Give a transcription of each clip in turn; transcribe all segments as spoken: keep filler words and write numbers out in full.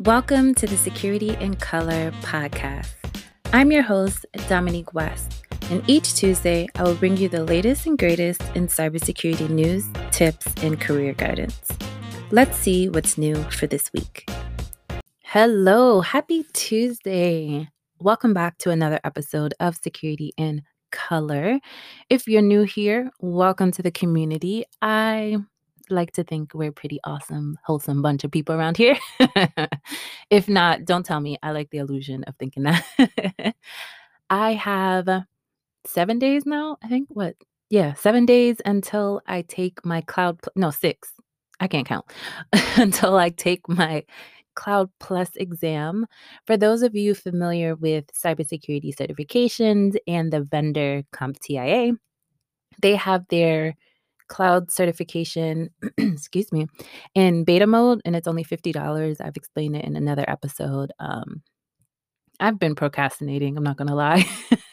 Welcome to the Security in Color podcast. I'm your host, Dominique West, and each Tuesday I will bring you the latest and greatest in cybersecurity news, tips, and career guidance. Let's see what's new for this week. Hello, happy Tuesday. Welcome back to another episode of Security in Color. If you're new here, welcome to the community. I like to think we're a pretty awesome, wholesome bunch of people around here. If not, don't tell me. I like the illusion of thinking that. I have seven days now. I think what? Yeah, seven days until I take my cloud. Pl- no, six. I can't count until I take my Cloud Plus exam. For those of you familiar with cybersecurity certifications and the vendor CompTIA, they have their cloud certification, excuse me, in beta mode, and it's only fifty dollars. I've explained it in another episode. Um, I've been procrastinating, I'm not going to lie,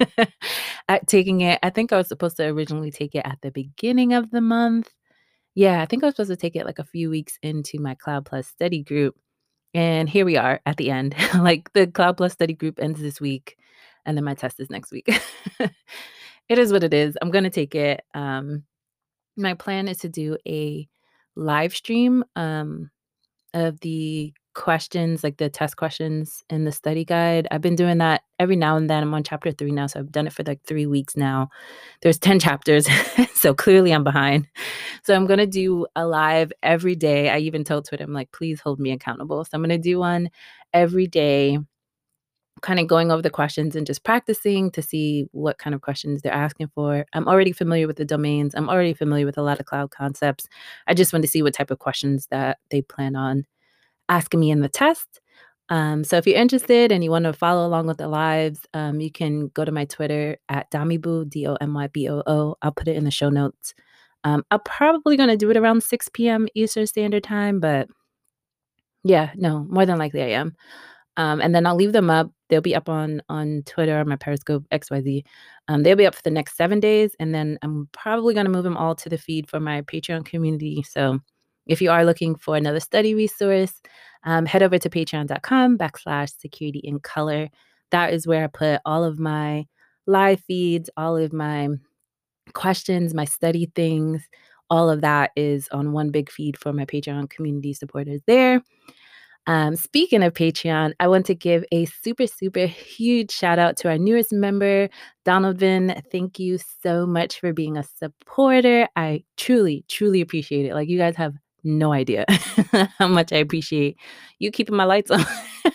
at taking it. I think I was supposed to originally take it at the beginning of the month. Yeah, I think I was supposed to take it like a few weeks into my Cloud Plus study group. And here we are at the end. Like the Cloud Plus study group ends this week, and then my test is next week. It is what it is. I'm going to take it. Um, my plan is to do a live stream um, of the questions, like the test questions in the study guide. I've been doing that every now and then. I'm on chapter three now, so I've done it for like three weeks now. There's ten chapters, so clearly I'm behind. So I'm going to do a live every day. I even told Twitter, I'm like, please hold me accountable. So I'm going to do one every day, kind of going over the questions and just practicing to see what kind of questions they're asking for. I'm already familiar with the domains. I'm already familiar with a lot of cloud concepts. I just want to see what type of questions that they plan on asking me in the test. Um, so if you're interested and you want to follow along with the lives, um, you can go to my Twitter at Domyboo, D O M Y B O O. I'll put it in the show notes. Um, I'm probably going to do it around six p.m. Eastern Standard Time, but yeah, no, more than likely I am. Um, and then I'll leave them up. They'll be up on on Twitter, on my Periscope, X Y Z. Um, they'll be up for the next seven days. And then I'm probably going to move them all to the feed for my Patreon community. So if you are looking for another study resource, um, head over to patreon.com backslash security in color. That is where I put all of my live feeds, all of my questions, my study things. All of that is on one big feed for my Patreon community supporters there. Um, speaking of Patreon, I want to give a super, super huge shout out to our newest member, Donovan. Thank you so much for being a supporter. I truly, truly appreciate it. Like, you guys have no idea how much I appreciate you keeping my lights on.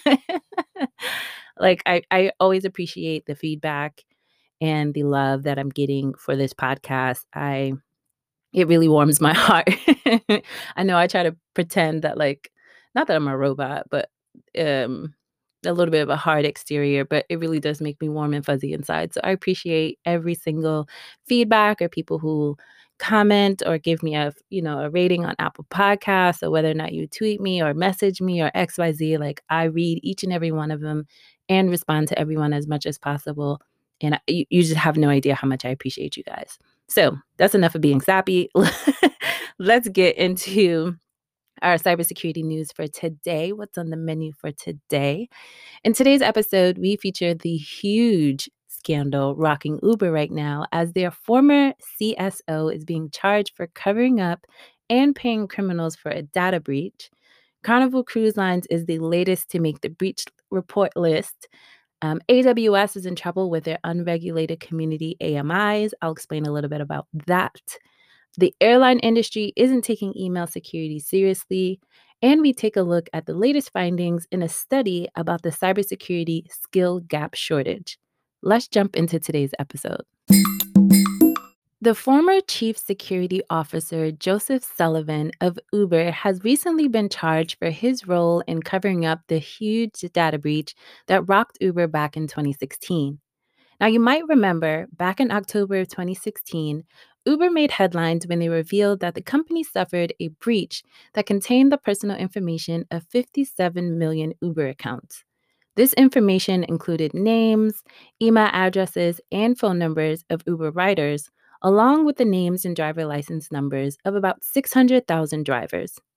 Like, I, I always appreciate the feedback and the love that I'm getting for this podcast. I It really warms my heart. I know I try to pretend that, like, not that I'm a robot, but um, a little bit of a hard exterior, but it really does make me warm and fuzzy inside. So I appreciate every single feedback or people who comment or give me a, you know, a rating on Apple Podcasts, or whether or not you tweet me or message me or X Y Z. Like, I read each and every one of them and respond to everyone as much as possible. And I, you, you just have no idea how much I appreciate you guys. So that's enough of being sappy. Let's get into our cybersecurity news for today. What's on the menu for today? In today's episode, we feature the huge scandal rocking Uber right now, as their former C S O is being charged for covering up and paying criminals for a data breach. Carnival Cruise Lines is the latest to make the breach report list. Um, A W S is in trouble with their unregulated community A M Is. I'll explain a little bit about that. The airline industry isn't taking email security seriously. And we take a look at the latest findings in a study about the cybersecurity skill gap shortage. Let's jump into today's episode. The former chief security officer, Joseph Sullivan of Uber, has recently been charged for his role in covering up the huge data breach that rocked Uber back in twenty sixteen. Now, you might remember back in October of twenty sixteen, Uber made headlines when they revealed that the company suffered a breach that contained the personal information of fifty-seven million Uber accounts. This information included names, email addresses, and phone numbers of Uber riders, along with the names and driver license numbers of about six hundred thousand drivers.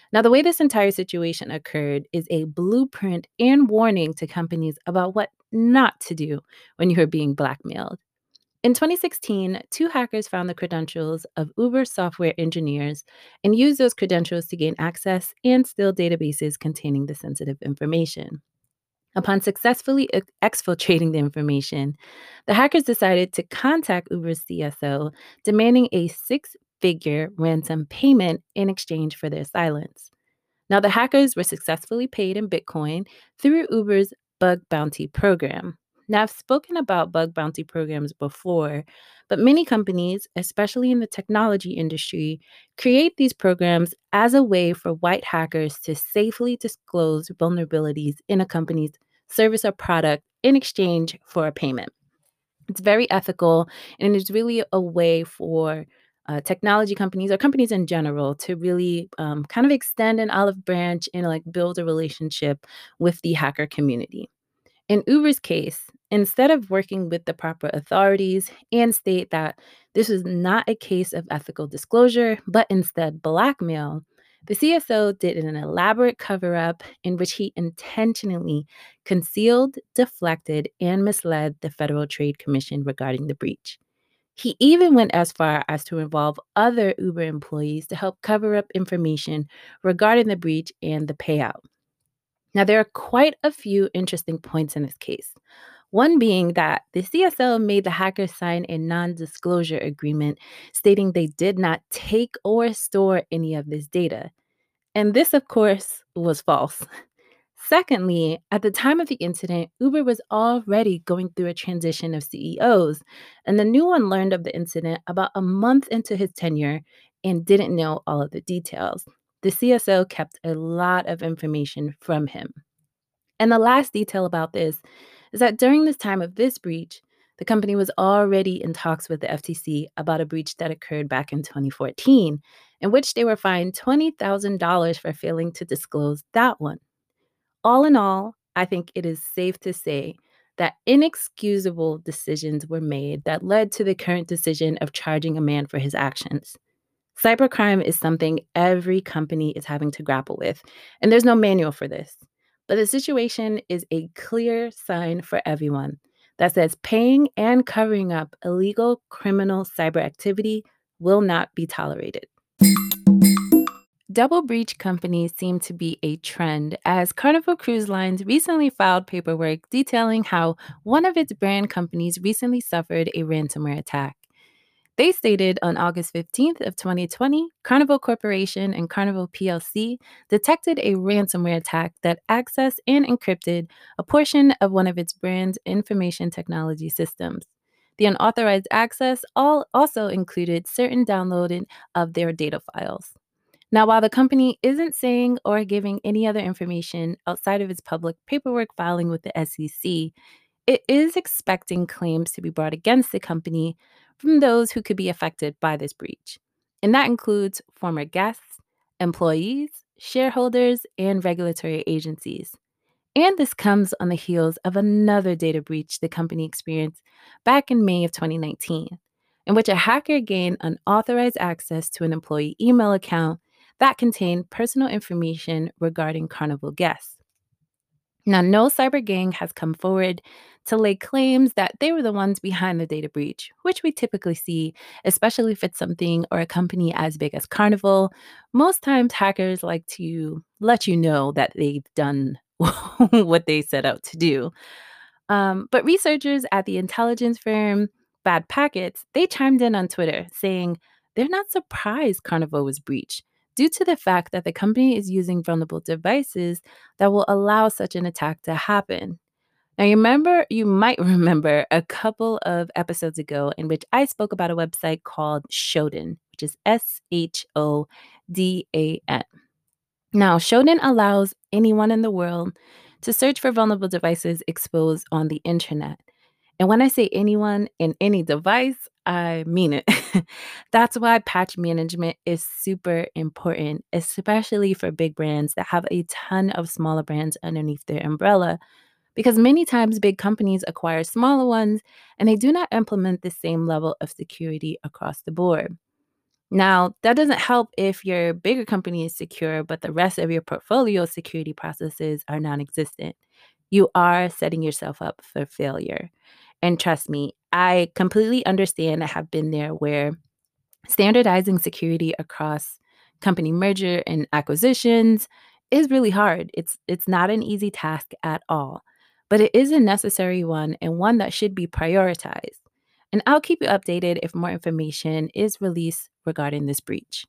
Now, the way this entire situation occurred is a blueprint and warning to companies about what not to do when you are being blackmailed. In twenty sixteen, two hackers found the credentials of Uber software engineers and used those credentials to gain access and steal databases containing the sensitive information. Upon successfully ex- exfiltrating the information, the hackers decided to contact Uber's C S O, demanding a six figure ransom payment in exchange for their silence. Now, the hackers were successfully paid in Bitcoin through Uber's bug bounty program. Now, I've spoken about bug bounty programs before, but many companies, especially in the technology industry, create these programs as a way for white hackers to safely disclose vulnerabilities in a company's service or product in exchange for a payment. It's very ethical, and it's really a way for uh, technology companies or companies in general to really um, kind of extend an olive branch and like build a relationship with the hacker community. In Uber's case, instead of working with the proper authorities and state that this was not a case of ethical disclosure, but instead blackmail, the C S O did an elaborate cover up in which he intentionally concealed, deflected, and misled the Federal Trade Commission regarding the breach. He even went as far as to involve other Uber employees to help cover up information regarding the breach and the payout. Now, there are quite a few interesting points in this case. One being that the C S O made the hackers sign a non disclosure agreement stating they did not take or store any of this data. And this, of course, was false. Secondly, at the time of the incident, Uber was already going through a transition of C E Os, and the new one learned of the incident about a month into his tenure and didn't know all of the details. The C S O kept a lot of information from him. And the last detail about this is that during this time of this breach, the company was already in talks with the F T C about a breach that occurred back in twenty fourteen, in which they were fined twenty thousand dollars for failing to disclose that one. All in all, I think it is safe to say that inexcusable decisions were made that led to the current decision of charging a man for his actions. Cybercrime is something every company is having to grapple with, and there's no manual for this. But the situation is a clear sign for everyone that says paying and covering up illegal criminal cyber activity will not be tolerated. Double breach companies seem to be a trend as Carnival Cruise Lines recently filed paperwork detailing how one of its brand companies recently suffered a ransomware attack. They stated on August fifteenth of twenty twenty, Carnival Corporation and Carnival P L C detected a ransomware attack that accessed and encrypted a portion of one of its brand's information technology systems. The unauthorized access all also included certain downloading of their data files. Now, while the company isn't saying or giving any other information outside of its public paperwork filing with the S E C, it is expecting claims to be brought against the company from those who could be affected by this breach. And that includes former guests, employees, shareholders, and regulatory agencies. And this comes on the heels of another data breach the company experienced back in May of twenty nineteen, in which a hacker gained unauthorized access to an employee email account that contained personal information regarding Carnival guests. Now, no cyber gang has come forward to lay claims that they were the ones behind the data breach, which we typically see, especially if it's something or a company as big as Carnival. Most times, hackers like to let you know that they've done what they set out to do. Um, but researchers at the intelligence firm Bad Packets, they chimed in on Twitter saying they're not surprised Carnival was breached due to the fact that the company is using vulnerable devices that will allow such an attack to happen. Now, you remember, you might remember a couple of episodes ago in which I spoke about a website called Shodan, which is S H O D A N. Now, Shodan allows anyone in the world to search for vulnerable devices exposed on the internet. And when I say anyone in any device, I mean it. That's why patch management is super important, especially for big brands that have a ton of smaller brands underneath their umbrella. Because many times big companies acquire smaller ones and they do not implement the same level of security across the board. Now, that doesn't help if your bigger company is secure, but the rest of your portfolio security processes are non existent. You are setting yourself up for failure. And trust me, I completely understand. I have been there where standardizing security across company merger and acquisitions is really hard. It's it's not an easy task at all, but it is a necessary one and one that should be prioritized. And I'll keep you updated if more information is released regarding this breach.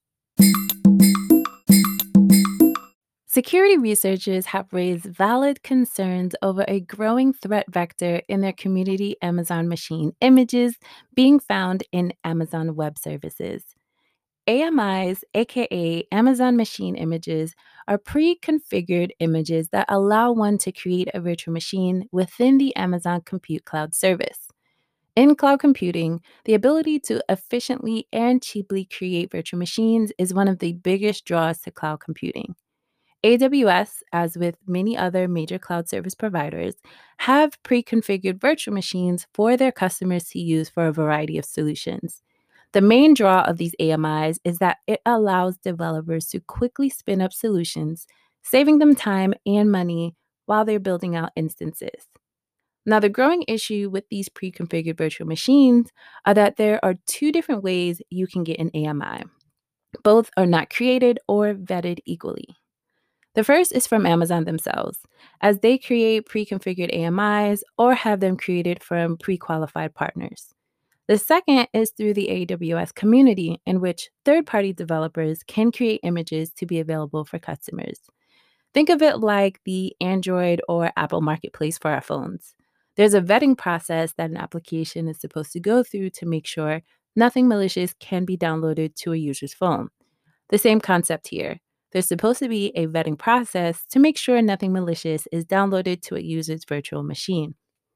Security researchers have raised valid concerns over a growing threat vector in their community Amazon machine images being found in Amazon Web Services. A M Is, aka Amazon Machine Images, are pre configured images that allow one to create a virtual machine within the Amazon Compute Cloud service. In cloud computing, the ability to efficiently and cheaply create virtual machines is one of the biggest draws to cloud computing. A W S, as with many other major cloud service providers, have pre configured virtual machines for their customers to use for a variety of solutions. The main draw of these A M Is is that it allows developers to quickly spin up solutions, saving them time and money while they're building out instances. Now, the growing issue with these pre configured virtual machines are that there are two different ways you can get an A M I. Both are not created or vetted equally. The first is from Amazon themselves, as they create pre configured A M Is or have them created from pre qualified partners. The second is through the A W S community, in which third party developers can create images to be available for customers. Think of it like the Android or Apple Marketplace for our phones. There's a vetting process that an application is supposed to go through to make sure nothing malicious can be downloaded to a user's phone. The same concept here. There's supposed to be a vetting process to make sure nothing malicious is downloaded to a user's virtual machine.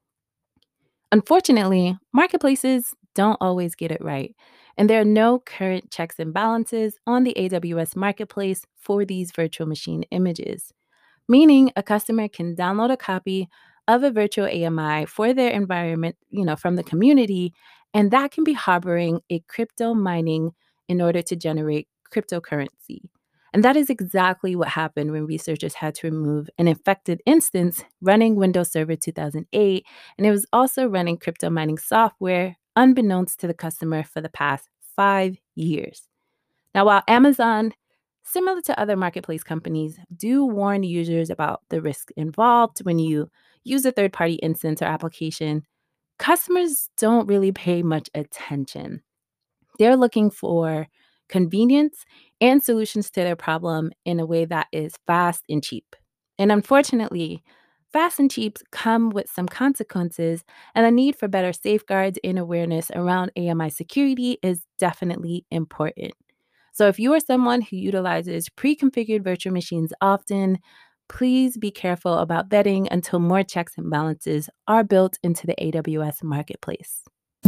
Unfortunately, marketplaces don't always get it right, and there are no current checks and balances on the A W S marketplace for these virtual machine images, meaning a customer can download a copy of a virtual A M I for their environment, you know, from the community, and that can be harboring a crypto mining in order to generate cryptocurrency. And that is exactly what happened when researchers had to remove an infected instance running Windows Server two thousand eight, and it was also running crypto mining software unbeknownst to the customer for the past five years. Now, while Amazon, similar to other marketplace companies, do warn users about the risk involved when you use a third party instance or application, customers don't really pay much attention. They're looking for convenience and solutions to their problem in a way that is fast and cheap. And unfortunately, fast and cheap come with some consequences, and the need for better safeguards and awareness around A M I security is definitely important. So if you are someone who utilizes pre-configured virtual machines often, please be careful about vetting until more checks and balances are built into the A W S marketplace.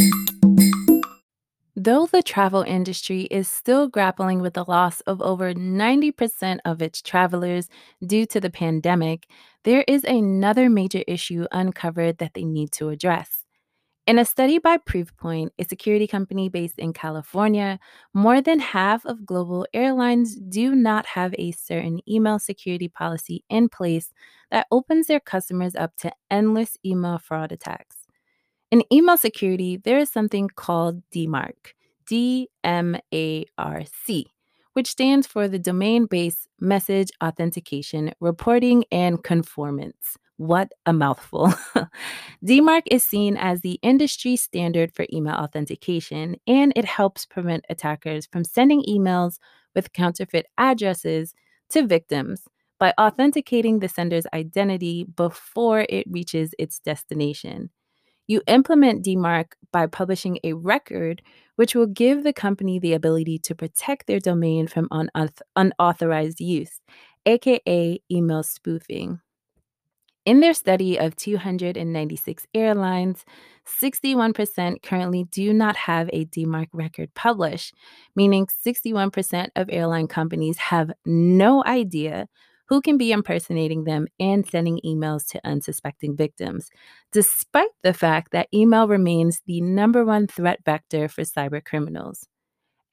Though the travel industry is still grappling with the loss of over ninety percent of its travelers due to the pandemic, there is another major issue uncovered that they need to address. In a study by Proofpoint, a security company based in California, more than half of global airlines do not have a certain email security policy in place that opens their customers up to endless email fraud attacks. In email security, there is something called D MARC, D M A R C, which stands for the Domain Based Message Authentication, Reporting, and Conformance. What a mouthful. D MARC is seen as the industry standard for email authentication, and it helps prevent attackers from sending emails with counterfeit addresses to victims by authenticating the sender's identity before it reaches its destination. You implement D MARC by publishing a record, which will give the company the ability to protect their domain from unauth- unauthorized use, aka email spoofing. In their study of two hundred ninety-six airlines, sixty-one percent currently do not have a D MARC record published, meaning sixty-one percent of airline companies have no idea who can be impersonating them and sending emails to unsuspecting victims, despite the fact that email remains the number one threat vector for cyber criminals.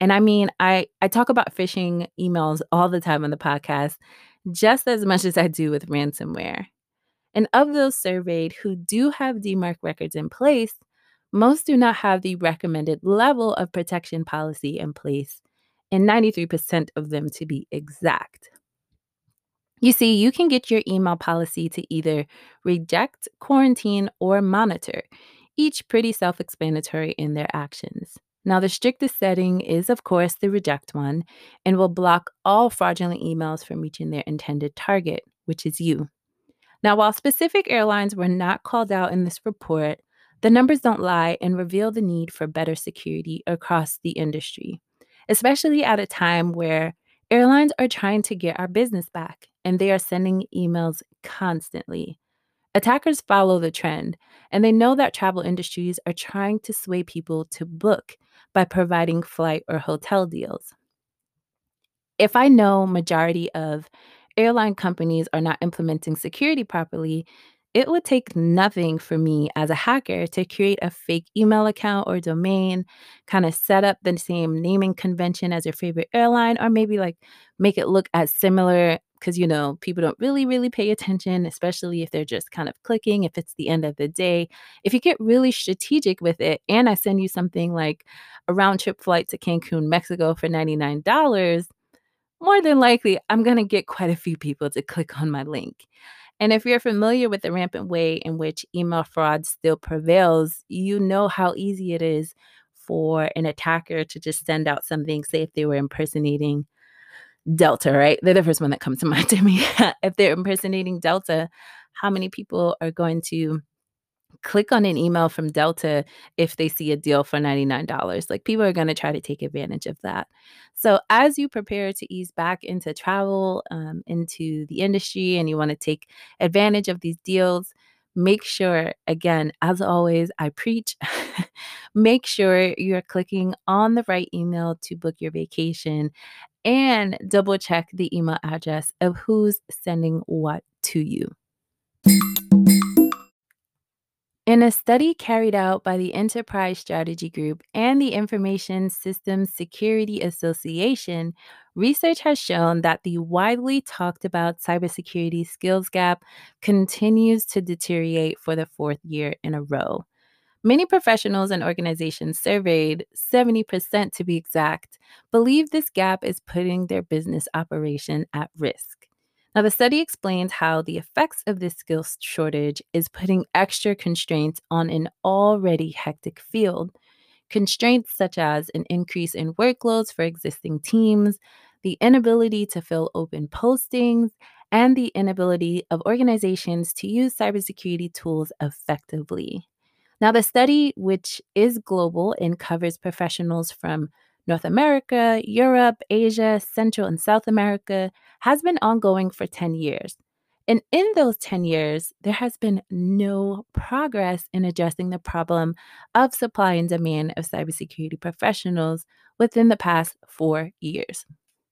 And I mean, I, I talk about phishing emails all the time on the podcast, just as much as I do with ransomware. And of those surveyed who do have D MARC records in place, most do not have the recommended level of protection policy in place, and ninety-three percent of them to be exact. You see, you can get your email policy to either reject, quarantine, or monitor, each pretty self explanatory in their actions. Now, the strictest setting is, of course, the reject one and will block all fraudulent emails from reaching their intended target, which is you. Now, while specific airlines were not called out in this report, the numbers don't lie and reveal the need for better security across the industry, especially at a time where airlines are trying to get our business back and they are sending emails constantly. Attackers follow the trend, and they know that travel industries are trying to sway people to book by providing flight or hotel deals. If I know majority of airline companies are not implementing security properly, it would take nothing for me as a hacker to create a fake email account or domain, kind of set up the same naming convention as your favorite airline, or maybe like make it look as similar because, you know, people don't really, really pay attention, especially if they're just kind of clicking, if it's the end of the day. If you get really strategic with it and I send you something like a round trip flight to Cancun, Mexico for ninety-nine dollars, more than likely, I'm going to get quite a few people to click on my link. And if you're familiar with the rampant way in which email fraud still prevails, you know how easy it is for an attacker to just send out something, say if they were impersonating Delta, right? They're the first one that comes to mind to me. If they're impersonating Delta, how many people are going to click on an email from Delta if they see a deal for ninety-nine dollars? Like, people are going to try to take advantage of that. So as you prepare to ease back into travel, um, into the industry, and you want to take advantage of these deals, make sure, again, as always, I preach, make sure you're clicking on the right email to book your vacation and double check the email address of who's sending what to you. In a study carried out by the Enterprise Strategy Group and the Information Systems Security Association, research has shown that the widely talked about cybersecurity skills gap continues to deteriorate for the fourth year in a row. Many professionals and organizations surveyed, seventy percent to be exact, believe this gap is putting their business operation at risk. Now, the study explains how the effects of this skills shortage is putting extra constraints on an already hectic field. Constraints such as an increase in workloads for existing teams, the inability to fill open postings, and the inability of organizations to use cybersecurity tools effectively. Now, the study, which is global and covers professionals from North America, Europe, Asia, Central and South America, has been ongoing for ten years. And in those ten years, there has been no progress in addressing the problem of supply and demand of cybersecurity professionals within the past four years.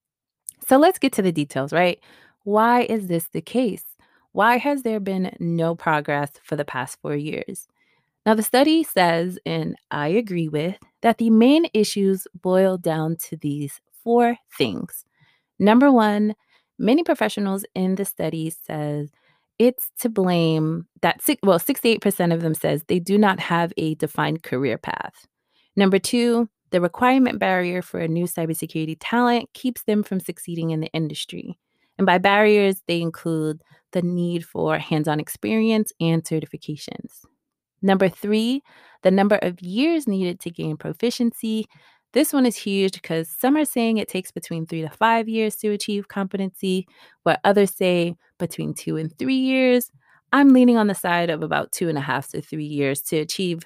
So let's get to the details, right? Why is this the case? Why has there been no progress for the past four years? Now, the study says, and I agree with, that the main issues boil down to these four things. Number one, many professionals in the study says it's to blame that, six, well, sixty-eight percent of them says they do not have a defined career path. Number two, the requirement barrier for a new cybersecurity talent keeps them from succeeding in the industry. And by barriers, they include the need for hands-on experience and certifications. Number three, the number of years needed to gain proficiency. This one is huge because some are saying it takes between three to five years to achieve competency, while others say between two and three years. I'm leaning on the side of about two and a half to three years to achieve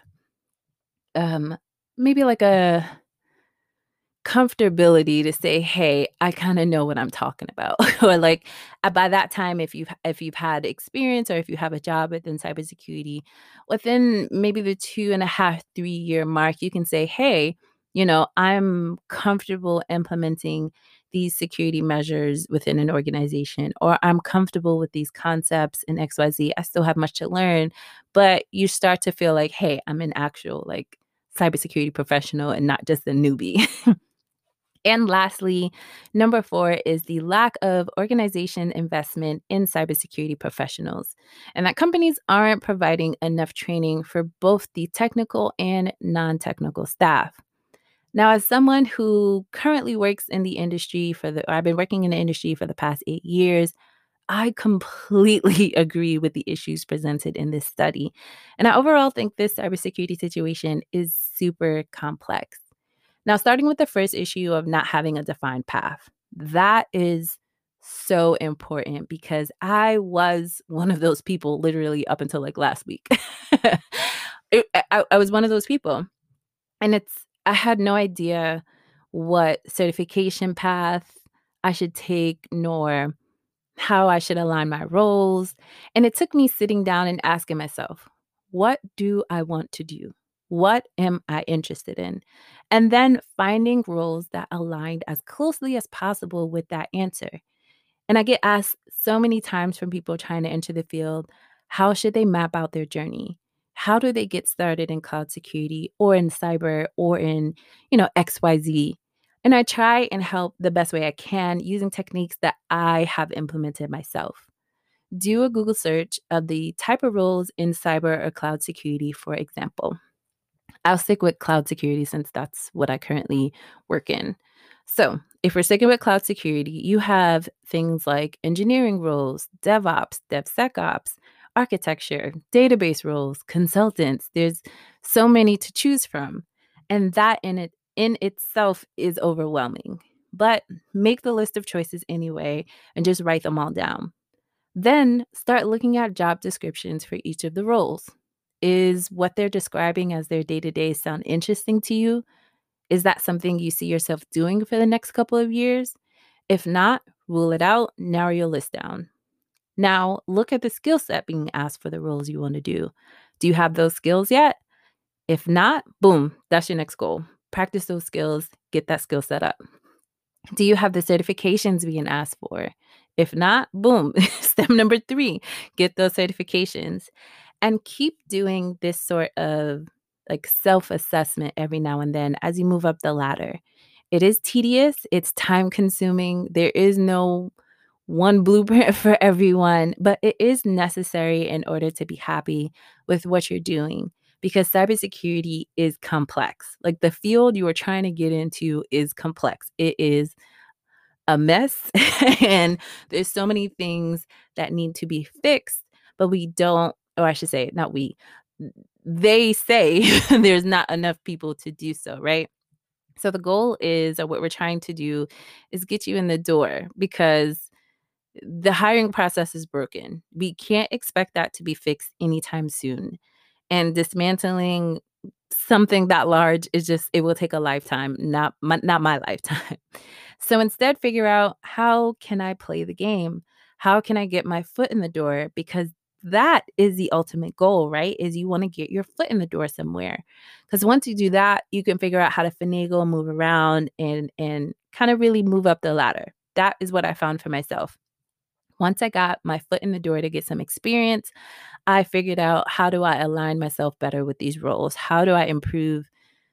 um, maybe like a comfortability to say, hey, I kind of know what I'm talking about. Or like uh, by that time, if you've if you've had experience or if you have a job within cybersecurity, within maybe the two and a half, three year mark, you can say, hey, you know, I'm comfortable implementing these security measures within an organization, or I'm comfortable with these concepts in X Y Z. I still have much to learn, but you start to feel like, hey, I'm an actual like cybersecurity professional and not just a newbie. And lastly, number four is the lack of organization investment in cybersecurity professionals, and that companies aren't providing enough training for both the technical and non-technical staff. Now, as someone who currently works in the industry for the, I've been working in the industry for the past eight years, I completely agree with the issues presented in this study. And I overall think this cybersecurity situation is super complex. Now, starting with the first issue of not having a defined path, that is so important because I was one of those people literally up until like last week. It- I, I was one of those people. And it's, I had no idea what certification path I should take, nor how I should align my roles. And it took me sitting down and asking myself, what do I want to do? What am I interested in? And then finding roles that aligned as closely as possible with that answer. And I get asked so many times from people trying to enter the field, how should they map out their journey? How do they get started in cloud security or in cyber or in, you know, X Y Z? And I try and help the best way I can using techniques that I have implemented myself. Do a Google search of the type of roles in cyber or cloud security, for example. I'll stick with cloud security since that's what I currently work in. So, if we're sticking with cloud security, you have things like engineering roles, DevOps, DevSecOps, architecture, database roles, consultants. There's so many to choose from. And that in it in itself is overwhelming. But make the list of choices anyway and just write them all down. Then start looking at job descriptions for each of the roles. Is what they're describing as their day to day sound interesting to you? Is that something you see yourself doing for the next couple of years? If not, rule it out, narrow your list down. Now, look at the skill set being asked for the roles you want to do. Do you have those skills yet? If not, boom, that's your next goal. Practice those skills, get that skill set up. Do you have the certifications being asked for? If not, boom, step number three, get those certifications. And keep doing this sort of like self-assessment every now and then as you move up the ladder. It is tedious, it's time consuming. There is no one blueprint for everyone, but it is necessary in order to be happy with what you're doing because cybersecurity is complex. Like the field you are trying to get into is complex. It is a mess and there's so many things that need to be fixed, but we don't, or I should say, not we, they say there's not enough people to do so, right? So the goal is, or what we're trying to do is get you in the door because the hiring process is broken. We can't expect that to be fixed anytime soon. And dismantling something that large is just, it will take a lifetime, not my, not my lifetime. So instead, figure out, how can I play the game? How can I get my foot in the door? Because that is the ultimate goal, right? Is you want to get your foot in the door somewhere. Because once you do that, you can figure out how to finagle, move around, and and kind of really move up the ladder. That is what I found for myself. Once I got my foot in the door to get some experience, I figured out, how do I align myself better with these roles? How do I improve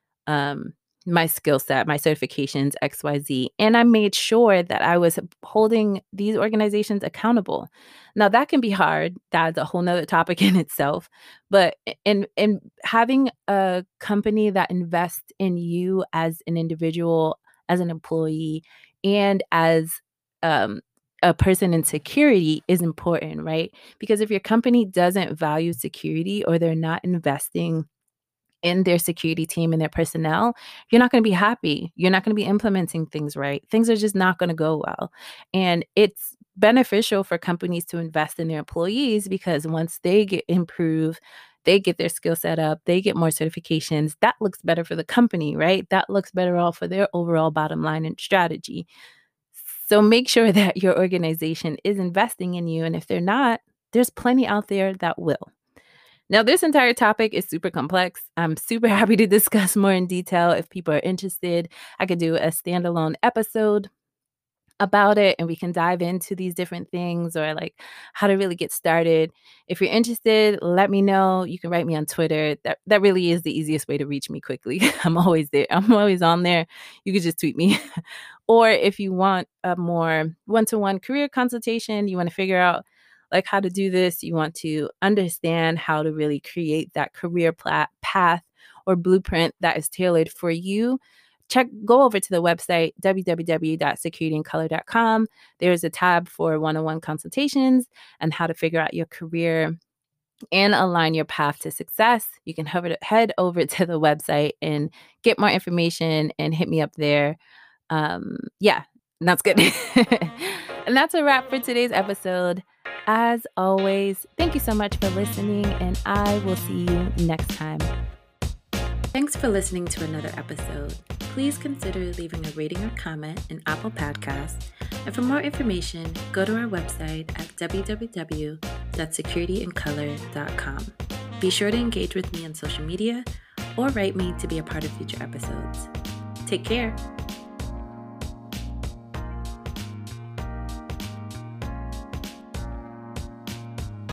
um, my skill set, my certifications, X Y Z. And I made sure that I was holding these organizations accountable. Now that can be hard. That's a whole nother topic in itself. But in in having a company that invests in you as an individual, as an employee, and as um a person in security is important, right? Because if your company doesn't value security or they're not investing in their security team and their personnel, you're not going to be happy. You're not going to be implementing things right. Things are just not going to go well. And it's beneficial for companies to invest in their employees because once they get improve, they get their skill set up, they get more certifications. That looks better for the company, right? That looks better all for their overall bottom line and strategy. So make sure that your organization is investing in you. And if they're not, there's plenty out there that will. Now, this entire topic is super complex. I'm super happy to discuss more in detail. If people are interested, I could do a standalone episode. about it and we can dive into these different things or like how to really get started. If you're interested, let me know. You can write me on Twitter. That that really is the easiest way to reach me quickly. I'm always there. I'm always on there. You could just tweet me. Or if you want a more one-to-one career consultation, you want to figure out like how to do this, you want to understand how to really create that career pla- path or blueprint that is tailored for you, check, go over to the website, w w w dot security in color dot com. There's a tab for one-on-one consultations and how to figure out your career and align your path to success. You can hover, head over to the website and get more information and hit me up there. Um, yeah, that's good. And that's a wrap for today's episode. As always, thank you so much for listening, and I will see you next time. Thanks for listening to another episode. Please consider leaving a rating or comment in Apple Podcasts. And for more information, go to our website at w w w dot security in color dot com. Be sure to engage with me on social media or write me to be a part of future episodes. Take care.